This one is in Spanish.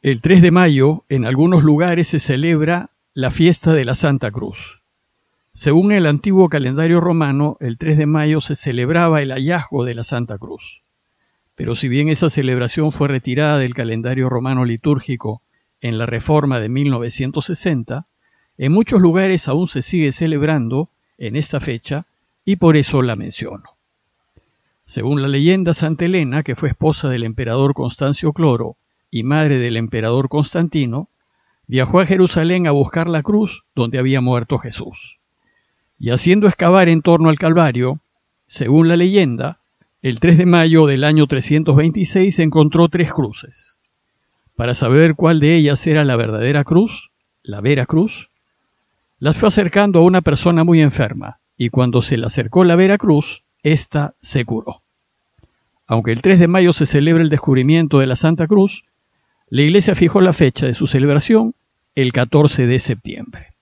El 3 de mayo, en algunos lugares se celebra la fiesta de la Santa Cruz. Según el antiguo calendario romano, el 3 de mayo se celebraba el hallazgo de la Santa Cruz. Pero si bien esa celebración fue retirada del calendario romano litúrgico en la Reforma de 1960, en muchos lugares aún se sigue celebrando en esta fecha y por eso la menciono. Según la leyenda, Santa Elena, que fue esposa del emperador Constancio Cloro y madre del emperador Constantino, viajó a Jerusalén a buscar la cruz donde había muerto Jesús. Y haciendo excavar en torno al Calvario, según la leyenda, el 3 de mayo del año 326 encontró 3 cruces. Para saber cuál de ellas era la verdadera cruz, la vera cruz, las fue acercando a una persona muy enferma, y cuando se le acercó la vera cruz, ésta se curó. Aunque el 3 de mayo se celebra el descubrimiento de la Santa Cruz, la Iglesia fijó la fecha de su celebración el 14 de septiembre.